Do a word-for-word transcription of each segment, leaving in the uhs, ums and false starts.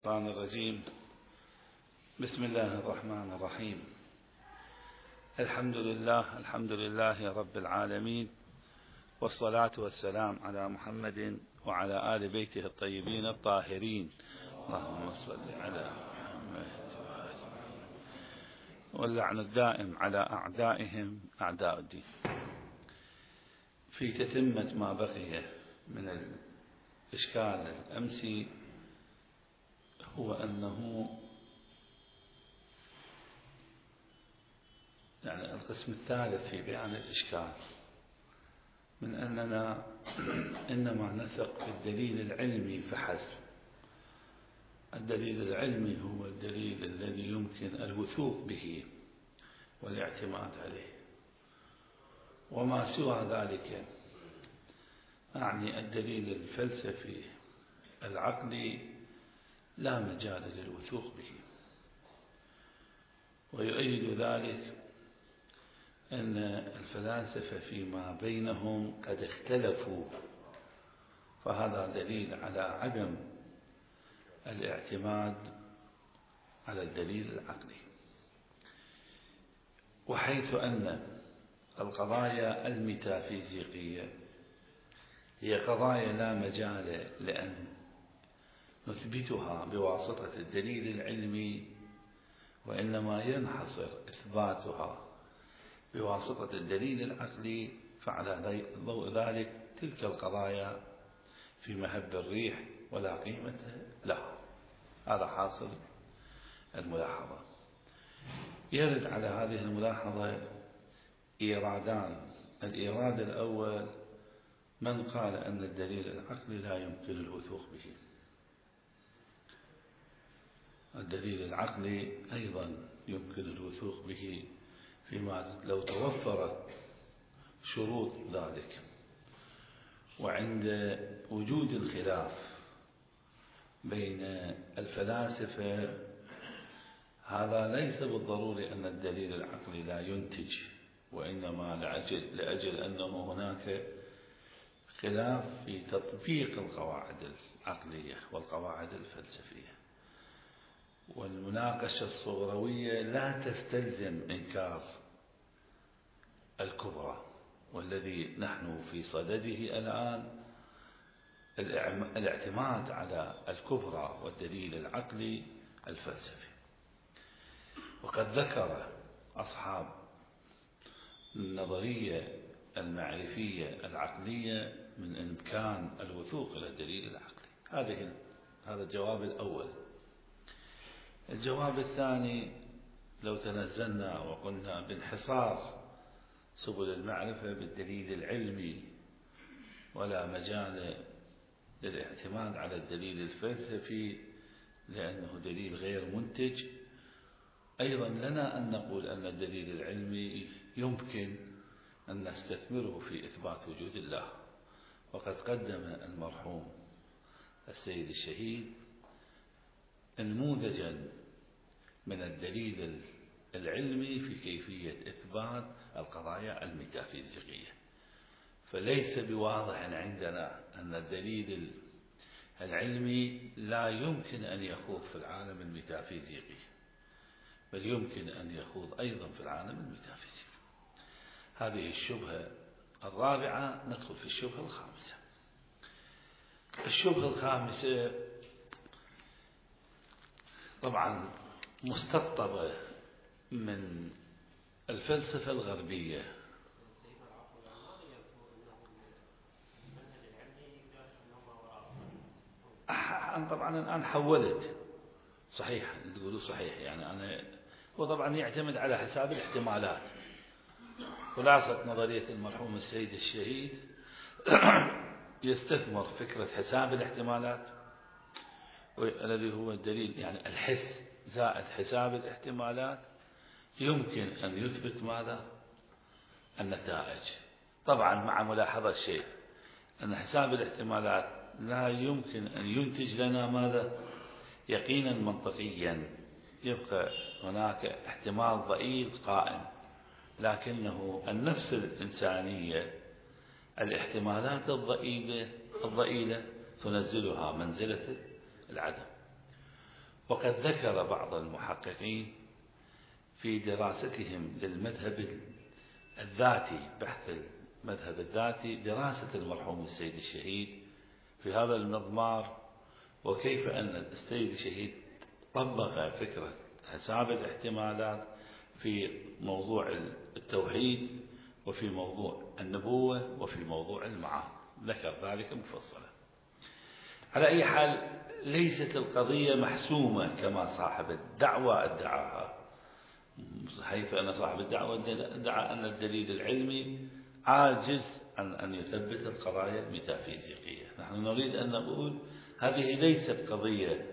الشيطان الرجيم. بسم الله الرحمن الرحيم. الحمد لله الحمد لله رب العالمين، والصلاة والسلام على محمد وعلى آل بيته الطيبين الطاهرين. اللهم صل على محمد واللعن الدائم على أعدائهم أعداء الدين. في تتمة ما بقي من الإشكال الأمسي هو أنه يعني القسم الثالث في بيان الإشكال من أننا إنما نثق في الدليل العلمي فحسب. الدليل العلمي هو الدليل الذي يمكن الوثوق به والاعتماد عليه، وما سوى ذلك أعني الدليل الفلسفي العقلي لا مجال للوثوق به. ويؤيد ذلك أن الفلاسفة فيما بينهم قد اختلفوا، فهذا دليل على عدم الاعتماد على الدليل العقلي. وحيث أن القضايا الميتافيزيقية هي قضايا لا مجال لأن نثبتها بواسطة الدليل العلمي، وإنما ينحصر إثباتها بواسطة الدليل العقلي، فعلى ضوء ذلك تلك القضايا في مهب الريح ولا قيمة لها. هذا حاصل الملاحظة. يرد على هذه الملاحظة إيرادان. الإيراد الأول من قال أن الدليل العقلي لا يمكن الوثوق به. الدليل العقلي أيضا يمكن الوثوق به فيما لو توفرت شروط ذلك. وعند وجود الخلاف بين الفلاسفة هذا ليس بالضروري أن الدليل العقلي لا ينتج، وإنما لأجل, لأجل أنه هناك خلاف في تطبيق القواعد العقلية والقواعد الفلسفية. والمناقشة الصغروية لا تستلزم إنكار الكبرى، والذي نحن في صدده الآن الاعتماد على الكبرى والدليل العقلي الفلسفي. وقد ذكر أصحاب النظرية المعرفية العقلية من إمكان الوثوق إلى الدليل العقلي. هذه هذا الجواب الأول. الجواب الثاني، لو تنزلنا وقلنا بانحصار سبل المعرفة بالدليل العلمي ولا مجال للاعتماد على الدليل الفلسفي لأنه دليل غير منتج، أيضا لنا أن نقول أن الدليل العلمي يمكن أن نستثمره في إثبات وجود الله. وقد قدم المرحوم السيد الشهيد نموذجا من الدليل العلمي في كيفية إثبات القضايا الميتافيزيقية. فليس بواضح عندنا أن الدليل العلمي لا يمكن أن يخوض في العالم الميتافيزيقي، بل يمكن أن يخوض أيضا في العالم الميتافيزيقي. هذه الشبهة الرابعة. ندخل في الشبهة الخامسة. الشبهة الخامسة طبعا مستقطبة من الفلسفة الغربية. أنا طبعا الآن حولت صحيح، تقولوا صحيح، يعني أنا وطبعا يعتمد على حساب الاحتمالات. خلاصة نظرية المرحوم السيد الشهيد يستثمر فكرة حساب الاحتمالات الذي هو الدليل، يعني الحس زائد حساب الاحتمالات يمكن أن يثبت ماذا؟ النتائج. طبعا مع ملاحظة شيء، أن حساب الاحتمالات لا يمكن أن ينتج لنا ماذا؟ يقينا منطقيا. يبقى هناك احتمال ضئيل قائم، لكنه النفس الإنسانية وقد ذكر بعض المحققين في دراستهم للمذهب الذاتي، بحث المذهب الذاتي، دراسة المرحوم السيد الشهيد في هذا المضمار، وكيف أن السيد الشهيد طبق فكرة حساب الاحتمالات في موضوع التوحيد وفي موضوع النبوة وفي موضوع المعاد، ذكر ذلك مفصلا. على أي حال ليست القضية محسومة كما صاحب الدعوة ادعاها، حيث أن صاحب الدعوة ادعى أن الدليل العلمي عاجز عن أن يثبت القضايا الميتافيزيقية. نحن نريد أن نقول هذه ليست قضية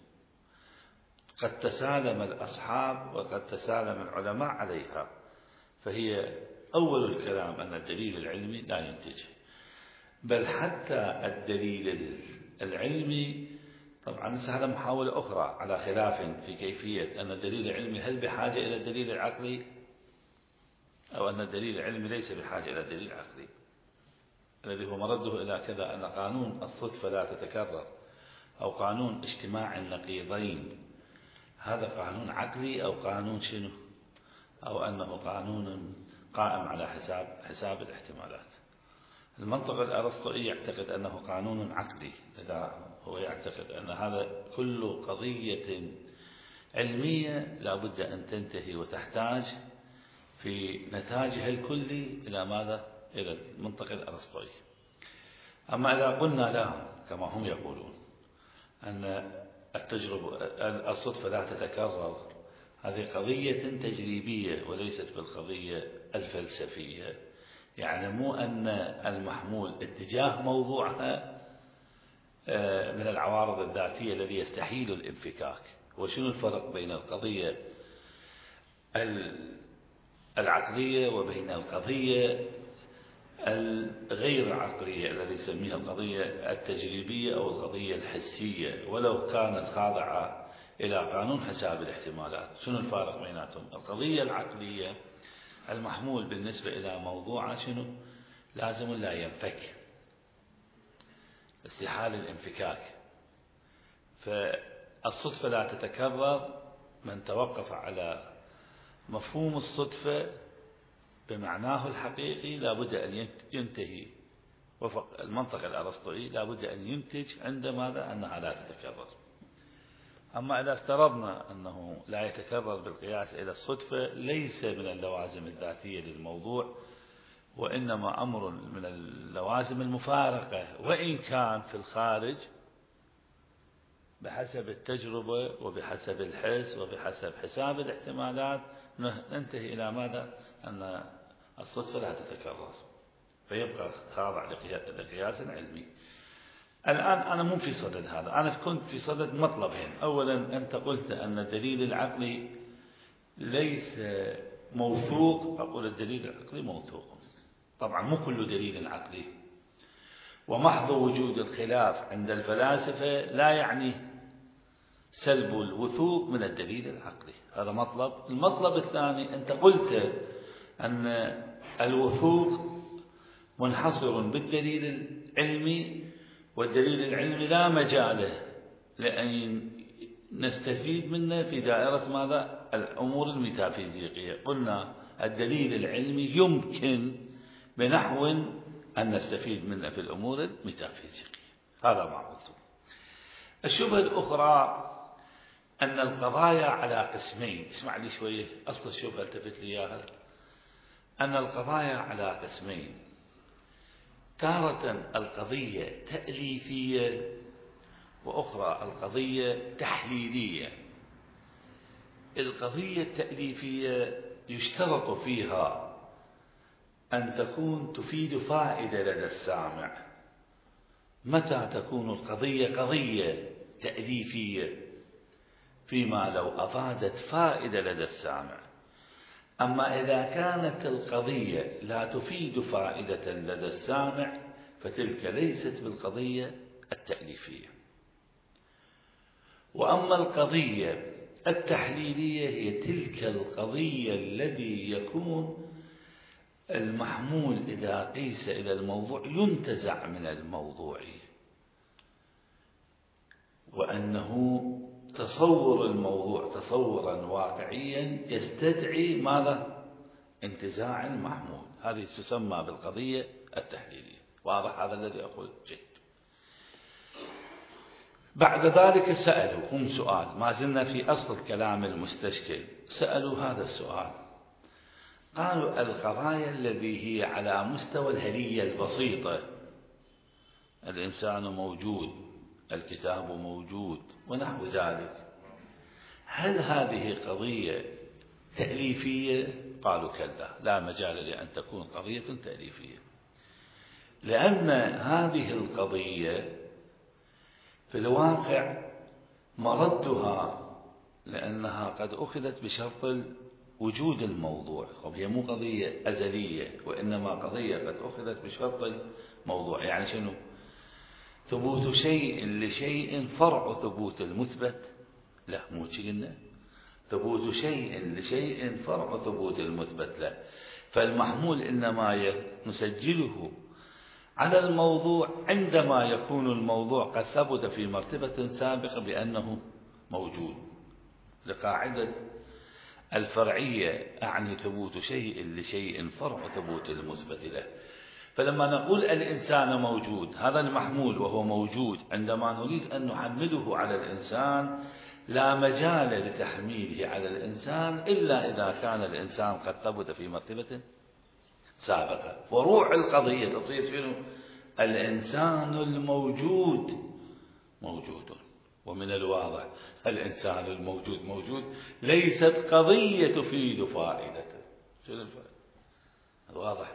قد تسالم الأصحاب وقد تسالم العلماء عليها، فهي أول الكلام أن الدليل العلمي لا ينتج، بل حتى الدليل العلمي طبعا هذا محاولة أخرى على خلاف في كيفية أن الدليل العلمي هل بحاجة إلى الدليل العقلي أو أن الدليل العلمي ليس بحاجة إلى الدليل العقلي، الذي هو مرده إلى كذا أن قانون الصدفة لا تتكرر أو قانون اجتماع النقيضين هذا قانون عقلي أو قانون شنو، أو أنه قانون قائم على حساب حساب الاحتمالات. المنطق الأرسطوئي يعتقد أنه قانون عقلي، لذا هو يعتقد أن هذا كل قضية علمية لا بد أن تنتهي وتحتاج في نتاجها الكلي إلى ماذا؟ إلى المنطق الأرسطوئي. أما إذا قلنا لا كما هم يقولون أن التجربة الصدفة لا تتكرر، هذه قضية تجريبية وليست بالقضية الفلسفية، يعني مو أن المحمول اتجاه موضوعها من العوارض الذاتية الذي يستحيل الانفكاك. وشنو الفرق بين القضية العقلية وبين القضية الغير عقلية الذي يسميها القضية التجريبية أو القضية الحسية ولو كانت خاضعة إلى قانون حساب الاحتمالات؟ شنو الفارق بيناتهم؟ القضية العقلية المحمول بالنسبة إلى موضوع شنو؟ لازم لا ينفك، استحالة الانفكاك. فالصدفة لا تتكرر، من توقف على مفهوم الصدفة بمعناه الحقيقي لابد أن ينتهي وفق المنطق الأرسطوئي، لابد أن ينتج عند ماذا؟ أنها لا تتكرر. أما إذا افترضنا أنه لا يتكرر بالقياس إلى الصدفة ليس من اللوازم الذاتية للموضوع، وإنما أمر من اللوازم المفارقة، وإن كان في الخارج بحسب التجربة وبحسب الحس وبحسب حساب الاحتمالات ننتهي إلى ماذا؟ أن الصدفة لا تتكرر، فيبقى خاضع لقياس علمي. الآن أنا مو في صدد هذا، أنا كنت في صدد مطلبين. أولا أنت قلت أن الدليل العقلي ليس موثوق، أقول الدليل العقلي موثوق. طبعا مو كل دليل عقلي، ومحض وجود الخلاف عند الفلاسفة لا يعني سلب الوثوق من الدليل العقلي، هذا مطلب. المطلب الثاني أنت قلت أن الوثوق منحصر بالدليل العلمي، والدليل العلمي لا مجال لأن نستفيد منه في دائرة ماذا؟ الأمور الميتافيزيقية. قلنا الدليل العلمي يمكن بنحو أن نستفيد منه في الأمور الميتافيزيقية، هذا ما قلته. الشبهة الأخرى أن القضايا على قسمين. اسمع لي شوية، أصل الشبهة التفت لي إياها، أن القضايا على قسمين، تارة القضية تأليفية وأخرى القضية تحليلية. القضية التأليفية يشترط فيها أن تكون تفيد فائدة لدى السامع. متى تكون القضية قضية تأليفية؟ فيما لو أفادت فائدة لدى السامع. أما إذا كانت القضية لا تفيد فائدة لدى السامع فتلك ليست بالقضية التأليفية. وأما القضية التحليلية هي تلك القضية الذي يكون المحمول إذا قيس إلى الموضوع ينتزع من الموضوع، وأنه تصور الموضوع تصورا واقعيا يستدعي ماذا؟ انتزاع المحمول. هذه تسمى بالقضية التحليلية. واضح هذا الذي أقول؟ جيد. بعد ذلك سألوا هم سؤال، ما زلنا في أصل كلام المستشكل. سألوا هذا السؤال، قالوا القضايا التي هي على مستوى الهلية البسيطة، الإنسان موجود، الكتاب موجود ونحو ذلك، هل هذه قضية تأليفية؟ قالوا كلا، لا مجال لأن تكون قضية تأليفية، لأن هذه القضية في الواقع مردها لأنها قد أخذت بشرط وجود الموضوع. هي مو قضية أزلية، وإنما قضية قد أخذت بشرط الموضوع. يعني شنو؟ ثبوت شيء لشيء فرع ثبوت المثبت؟ لا، مو قلنا ثبوت شيء لشيء فرع ثبوت المثبت، لا. فالمحمول إنما نسجله على الموضوع عندما يكون الموضوع قد ثبت في مرتبة سابقة بأنه موجود. لقاعدة الفرعية أعني ثبوت شيء لشيء فرع ثبوت المثبت له. فلما نقول الإنسان موجود، هذا المحمول وهو موجود، عندما نريد أن نحمله على الإنسان لا مجال لتحميله على الإنسان إلا إذا كان الإنسان قد ثبت في مرتبة سابقة. وروح القضية تصير شنو؟ الإنسان الموجود موجود. ومن الواضح الإنسان الموجود موجود ليست قضية تفيد فائدته. شنو الفائدة؟ واضح.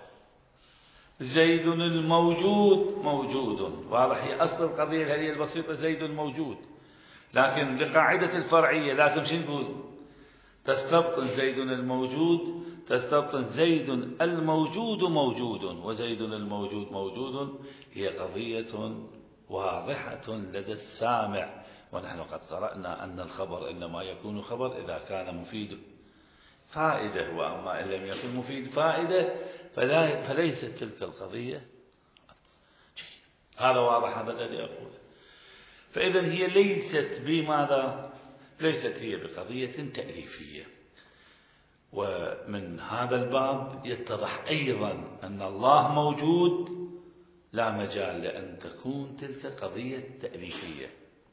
زيد الموجود موجود، واضح. هي أصل القضية الهلية البسيطة زيد الموجود، لكن لقاعدة الفرعية لازم شنو نقول؟ تستبطن زيد الموجود، تستبطن زيد الموجود موجود وزيد الموجود موجود. هي قضية واضحة لدى السامع. ونحن قد قرأنا أن الخبر إنما يكون خبر إذا كان مفيد فائدة، وأما إن لم يكن مفيد فائدة فلا فليست تلك القضية. هذا واضح هذا الذي أقوله. فإذا هي ليست بماذا؟ ليست هي بقضية تأليفية. ومن هذا الباب يتضح أيضا أن الله موجود لا مجال لأن تكون تلك قضية تأليفية،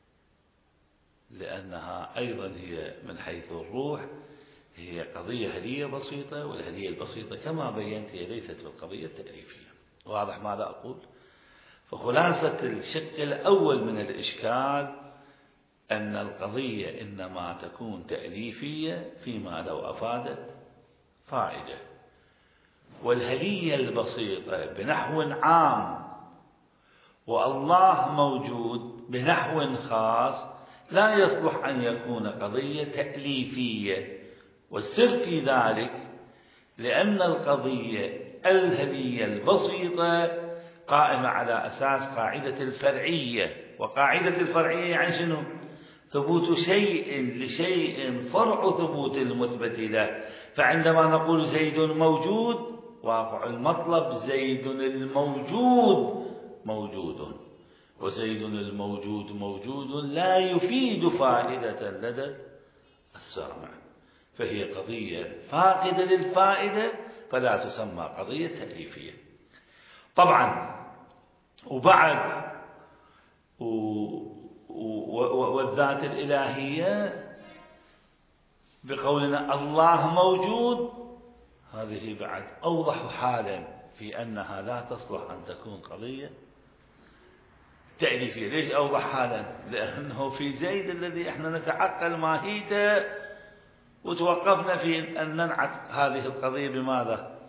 لأنها أيضا هي من حيث الروح هي قضية هلية بسيطة، والهلية البسيطة كما بينت هي ليست بالقضية التأليفية. واضح ماذا أقول؟ فخلاصة الشق الأول من الإشكال أن القضية إنما تكون تأليفية فيما لو أفادت فائدة، والهلية البسيطة بنحو عام والله موجود بنحو خاص لا يصلح أن يكون قضية تأليفية. والسر في ذلك لأن القضية الهلية البسيطة قائمة على أساس قاعدة الفرعية، وقاعدة الفرعية يعني شنو؟ ثبوت شيء لشيء فرع ثبوت المثبت له. فعندما نقول زيد موجود، واقع المطلب زيد الموجود موجود، وزيد الموجود موجود لا يفيد فائدة لدى السامع، فهي قضية فاقدة للفائدة فلا تسمى قضية تأليفية. طبعا وبعد والذات الإلهية بقولنا الله موجود، هذه بعد أوضح حالا في أنها لا تصلح أن تكون قضية تأليفية. ليش أوضح حالا؟ لأنه في زيد الذي احنا نتعقل ماهيته وتوقفنا في أن ننعت هذه القضية بماذا؟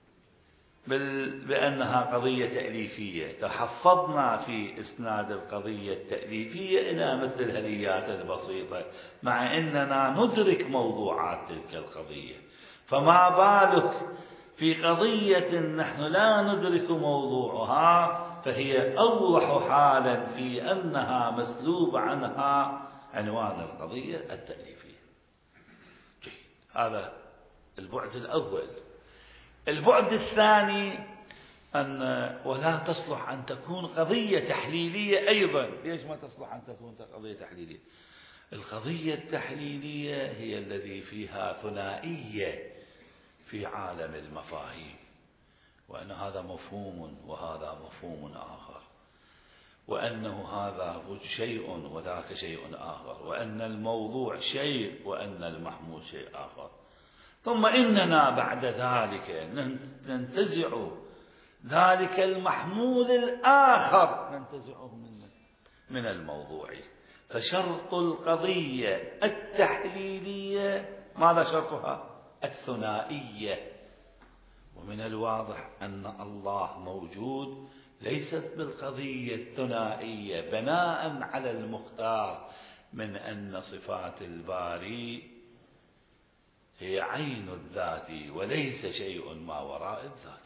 بأنها قضية تأليفية. تحفظنا في إسناد القضية التأليفية إلى مثل الهليات البسيطة، مع أننا ندرك موضوعات تلك القضية. فما بالك في قضية نحن لا ندرك موضوعها، فهي أوضح حالا في أنها مسلوب عنها عنوان القضية التأليفية. جيد. هذا البعد الأول. البعد الثاني أن ولا تصلح أن تكون قضية تحليلية أيضا. ليش ما تصلح أن تكون قضية تحليلية؟ القضية التحليلية هي الذي فيها ثنائية في عالم المفاهيم، وأن هذا مفهوم وهذا مفهوم آخر، وأنه هذا شيء وذاك شيء آخر، وأن الموضوع شيء وأن المحمول شيء آخر. ثم إننا بعد ذلك ننتزع ذلك المحمول الآخر ننتزعه من من الموضوع. فشرط القضية التحليلية ماذا شرطها؟ الثنائية. ومن الواضح أن الله موجود ليست بالقضية الثنائية بناء على المختار من أن صفات الباري هي عين الذات وليس شيء ما وراء الذات.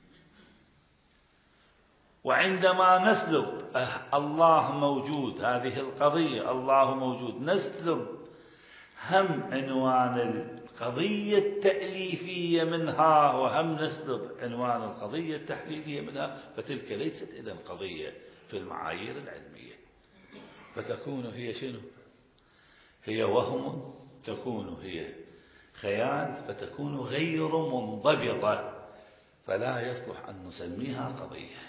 وعندما نسلب الله موجود، هذه القضية الله موجود، نسلب هم عنوان القضية التأليفية منها وهم نسلب عنوان القضية التحليلية منها، فتلك ليست إذن قضية في المعايير العلمية، فتكون هي شنو؟ هي وهم، تكون هي خيال، فتكون غير منضبطة، فلا يصلح أن نسميها قضية.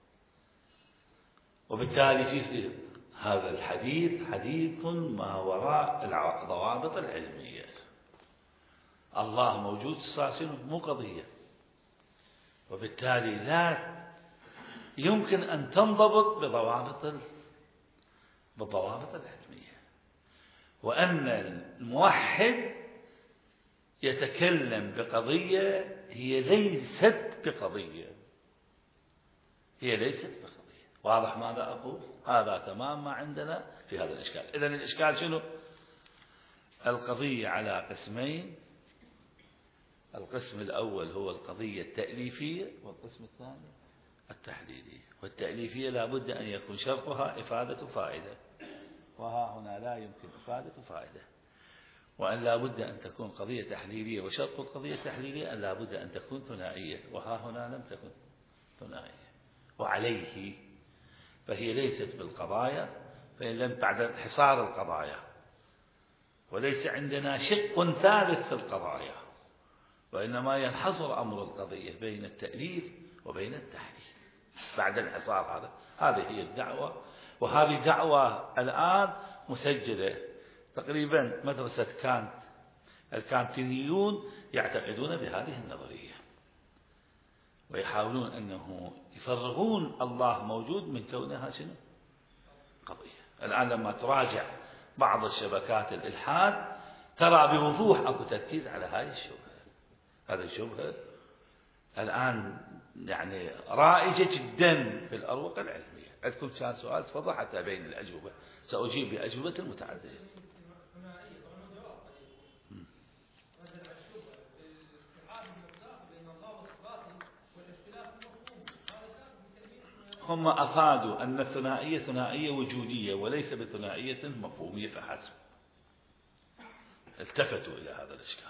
وبالتالي يصير هذا الحديث حديث ما وراء الضوابط العلمية. الله موجود صار مو قضية، وبالتالي لا يمكن أن تنضبط بضوابط بالضوابط العلمية. وأن الموحد يتكلم بقضية هي ليست بقضية، هي ليست بقضية. واضح ماذا أقول؟ هذا تمام ما عندنا في هذا الإشكال. إذن الإشكال شنو؟ القضية على قسمين، القسم الأول هو القضية التأليفية، والقسم الثاني التحليلية. والتأليفية لا بد أن يكون شرطها إفادة فائدة، وها هنا لا يمكن إفادة فائدة. وأن لا بد أن تكون قضية تحليلية، وشرط القضية التحليلية أن لا بد أن تكون ثنائية، وها هنا لم تكن ثنائية. وعليه فهي ليست بالقضايا، فإن لم بعد حصار القضايا، وليس عندنا شق ثالث في القضايا، وإنما ينحصر أمر القضية بين التأليف وبين التحليل بعد الحصار هذا. هذه هي الدعوة، وهذه دعوة الآن مسجلة تقريبا مدرسة كانت. الكانتينيون يعتقدون بهذه النظرية، ويحاولون أنه يفرغون الله موجود من كونها شنو؟ قضية. الآن لما تراجع بعض الشبكات الإلحاد ترى بوضوح أكو تركيز على هذه الشبهة. هذه الشبهة الآن يعني رائجة جدا في الأروقة العلمية. عندكم كان سؤال تفضل حتى بين الأجوبة سأجيب بأجوبة متعددة. هم أفادوا أن الثنائية ثنائية وجودية وليس بثنائية مفهومية فحسب. التفتوا إلى هذا الإشكال،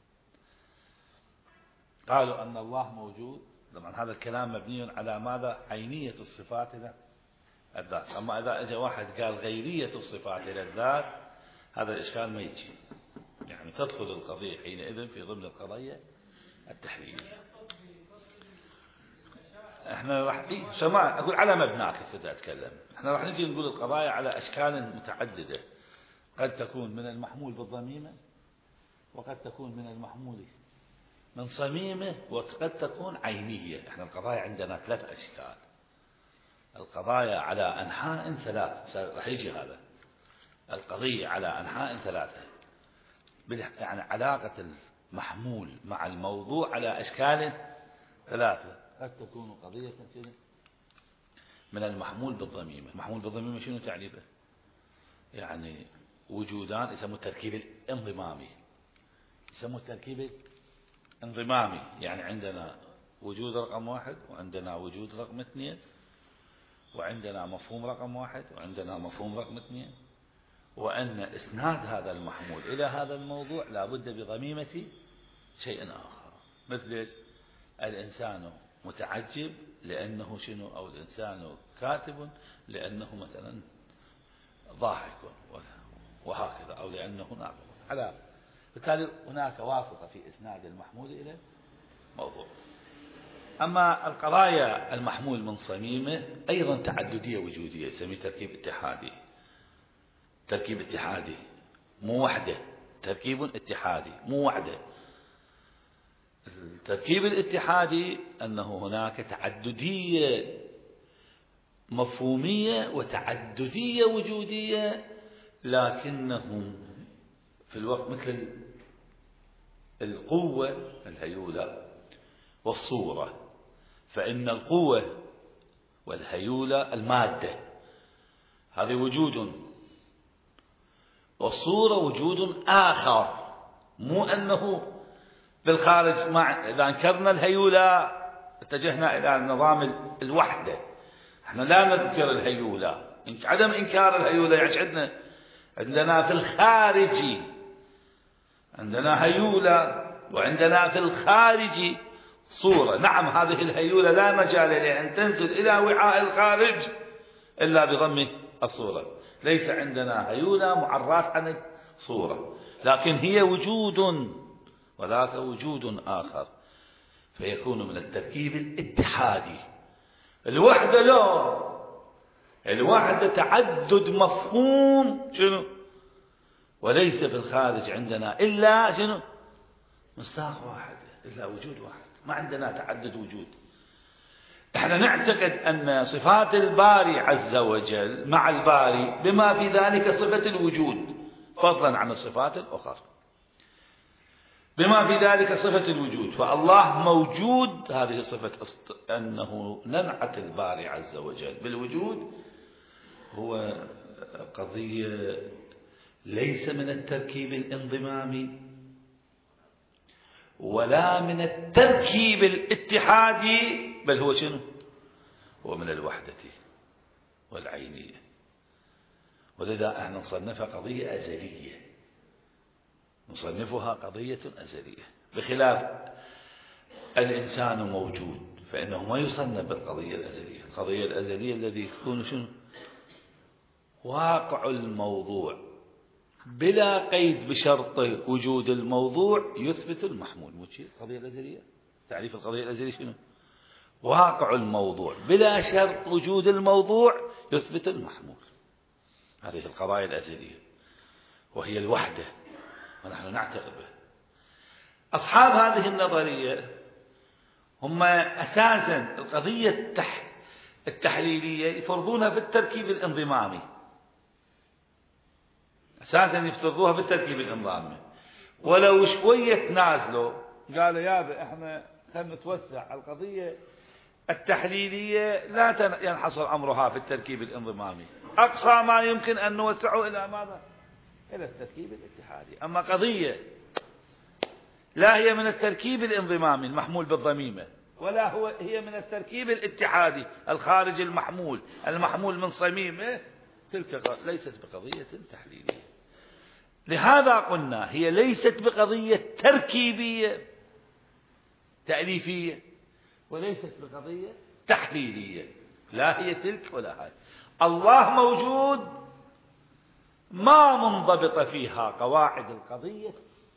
قالوا أن الله موجود. طبعا هذا الكلام مبني على ماذا؟ عينية الصفات إلى الذات. أما إذا أجى واحد قال غيرية الصفات إلى الذات، هذا الإشكال ما يجي، يعني تدخل القضية حينئذ في ضمن القضية التحليلية. احنا راح إيه سماع اقول على مبناك كذا اتكلم. احنا راح نجي نقول القضايا على اشكال متعدده، قد تكون من المحمول بالضميمه، وقد تكون من المحمول من صميمه، وقد تكون عينيه. احنا القضايا عندنا ثلاث اشكال. القضايا على انحاء ثلاث، راح يجي هذا. القضيه على انحاء ثلاثه، يعني علاقه المحمول مع الموضوع على اشكال ثلاثه. قد تكون قضية من المحمول بالضميمة. محمول بالضميمة شنو تعريفه؟ يعني وجودان يسموه التركيب الانضمامي، يسموه التركيب الانضمامي. يعني عندنا وجود رقم واحد، وعندنا وجود رقم اثنين، وعندنا مفهوم رقم واحد، وعندنا مفهوم رقم اثنين، وأن إسناد هذا المحمول إلى هذا الموضوع لابد بضميمة شيء آخر. مثل الإنسان متعجب لأنه شنو، أو الإنسان كاتب لأنه مثلا ضاحك، وهكذا، أو لأن هناك على، بالتالي هناك واسطة في إسناد المحمول إلى موضوع. أما القضايا المحمول من صميمه أيضا تعددية وجودية، يسميه تركيب اتحادي. تركيب اتحادي مو وحدة، تركيب اتحادي مو وحدة. التركيب الاتحادي أنه هناك تعددية مفهومية وتعددية وجودية، لكنهم في الوقت مثل القوة الهيولة والصورة، فإن القوة والهيولة المادة هذه وجود، والصورة وجود آخر، مو أنه بالخارج. مع إذا أنكرنا الهيولة اتجهنا إلى نظام الوحدة، احنا لا نذكر الهيولة، عدم إنكار الهيولة يعني عندنا عندنا في الخارج عندنا هيولة، وعندنا في الخارج صورة. نعم هذه الهيولة لا مجال لأن تنزل إلى وعاء الخارج إلا بضم الصورة، ليس عندنا هيولة معرات عن الصورة، لكن هي وجود وذاك وجود آخر، فيكون من التركيب الاتحادي. الوحدة لا، الوحدة تعدد مفهوم شنو، وليس في الخارج عندنا إلا شنو، مصداق واحد، إلا وجود واحد، ما عندنا تعدد وجود. احنا نعتقد أن صفات الباري عز وجل مع الباري بما في ذلك صفة الوجود فضلا عن الصفات الأخرى، بما في ذلك صفة الوجود، فالله موجود. هذه صفة أنه ننعت الباري عز وجل بالوجود هو قضية ليس من التركيب الانضمامي ولا من التركيب الاتحادي، بل هو شنو؟ هو من الوحدة والعينية. ولذا احنا نصنفها قضية أزلية، نصنفها قضية أزلية، بخلاف الإنسان موجود فإنه ما يصنف بالقضية الأزلية. القضية الأزلية الذي يكون شنو؟ واقع الموضوع بلا قيد بشرط وجود الموضوع يثبت المحمول. مو شيء القضية الأزلية؟ تعريف القضية الأزلية شنو؟ واقع الموضوع بلا شرط وجود الموضوع يثبت المحمول. هذه القضايا الأزلية وهي الوحدة، ونحن نعتقد به. أصحاب هذه النظرية هم أساسا القضية التحليلية يفرضونها في التركيب الانضمامي، أساسا يفترضوها في التركيب الانضمامي، ولو شوية تنازلوا قالوا يابا احنا خلينا نتوسع القضية التحليلية لا ينحصر أمرها في التركيب الانضمامي، أقصى ما يمكن أن نوسعه إلى ماذا؟ إلى التركيب الاتحادي. أما قضية لا هي من التركيب الانضمامي المحمول بالضميمة، ولا هو هي من التركيب الاتحادي الخارج المحمول المحمول من صميمه، تلك ليست بقضية تحليلية. لهذا قلنا هي ليست بقضية تركيبية تأليفية، وليست بقضية تحليلية، لا هي تلك ولا هاي. الله موجود ما منضبط فيها قواعد القضية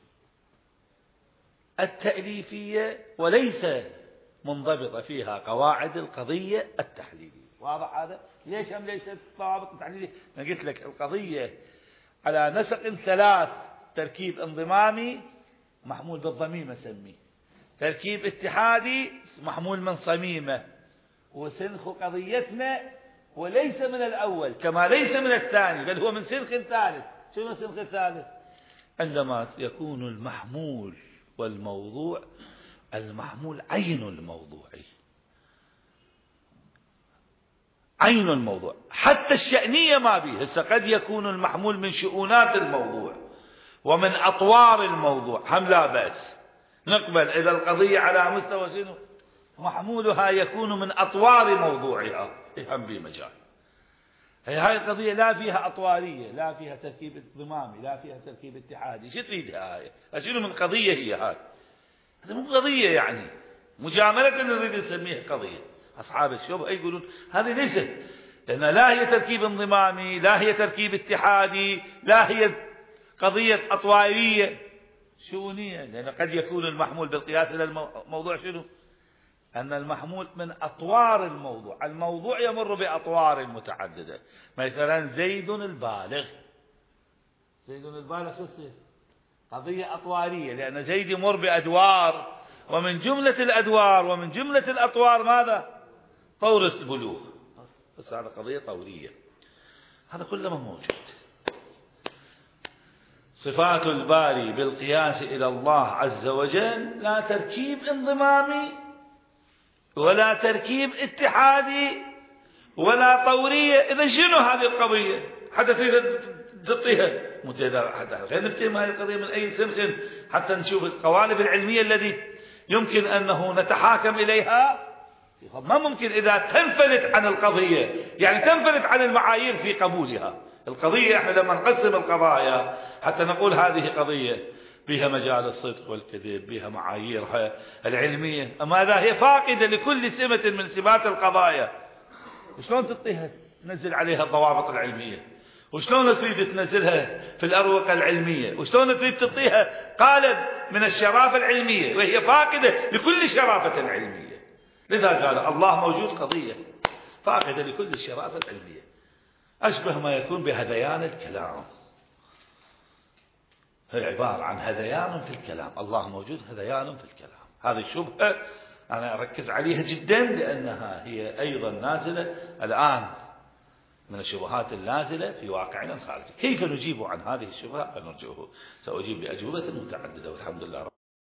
التأليفية، وليس منضبطة فيها قواعد القضية التحليلية. واضح هذا؟ ليش هم ليست ضوابط تحليلية؟ أنا قلت لك القضية على نسق ثلاث: تركيب انضمامي محمول بالضميمة سميه، تركيب اتحادي محمول من صميمة، وسنخ قضيتنا وليس من الأول كما ليس من الثاني، بل هو من سنخ ثالث. شنو سنخ ثالث؟ عندما يكون المحمول والموضوع، المحمول عين الموضوع، عين الموضوع، حتى الشأنية ما به. هسه قد يكون المحمول من شؤونات الموضوع ومن أطوار الموضوع، هم لا بأس نقبل إذا القضية على مستوى شنو محمولها يكون من أطوار موضوعها، هم بمجال. هي هاي القضية لا فيها أطوارية، لا فيها تركيب انضمامي، لا فيها تركيب اتحادي. شو تريدها هاي؟ شنو من قضية هي هاي؟ هذا مو قضية، يعني مجاملة نريد نسميها قضية. أصحاب الشبهة يقولون هذه ليست لأن لا هي تركيب انضمامي، لا هي تركيب اتحادي، لا هي قضية أطوارية شؤونية. لأن قد يكون المحمول بالقياس إلى الموضوع شنو؟ أن المحمول من أطوار الموضوع، الموضوع يمر بأطوار متعددة. مثلا زيد البالغ، زيد البالغ شو يصير؟ قضية أطوارية، لأن زيد يمر بأدوار، ومن جملة الأدوار ومن جملة الأطوار ماذا؟ طور البلوغ، بس هذا قضية طورية. هذا كله ما موجود. صفات الباري بالقياس إلى الله عز وجل لا تركيب انضمامي ولا تركيب اتحادي ولا طورية. إذا شنو هذه القضية حتى تريد تعطيها متداولة؟ خلينا نفتهم هذه القضية من أي سنخ حتى نشوف القوالب العلمية التي يمكن أنه نتحاكم إليها. ما ممكن إذا تنفلت عن القضية، يعني تنفلت عن المعايير في قبولها. القضية احنا لما نقسم القضايا حتى نقول هذه قضية بها مجال الصدق والكذب، بها معاييرها العلمية، أما إذا هي فاقدة لكل سمة من سمات القضايا، وشلون تعطيها تنزل عليها الضوابط العلمية؟ وشلون تريد تنزلها في الأروقة العلمية؟ وشلون تريد تعطيها قالب من الشرافة العلمية وهي فاقدة لكل شرافة علمية؟ لذا قال الله موجود قضية فاقدة لكل الشرافة العلمية، أشبه ما يكون بهذيان الكلام. هي عبارة عن هذيان في الكلام، الله موجود هذيان في الكلام. هذه شبهة أنا أركز عليها جدا لأنها هي أيضا نازلة الآن من الشبهات النازلة في واقعنا الخارجي. كيف نجيب عن هذه الشبهة؟ فنرجعه سأجيب بأجوبة متعددة والحمد لله.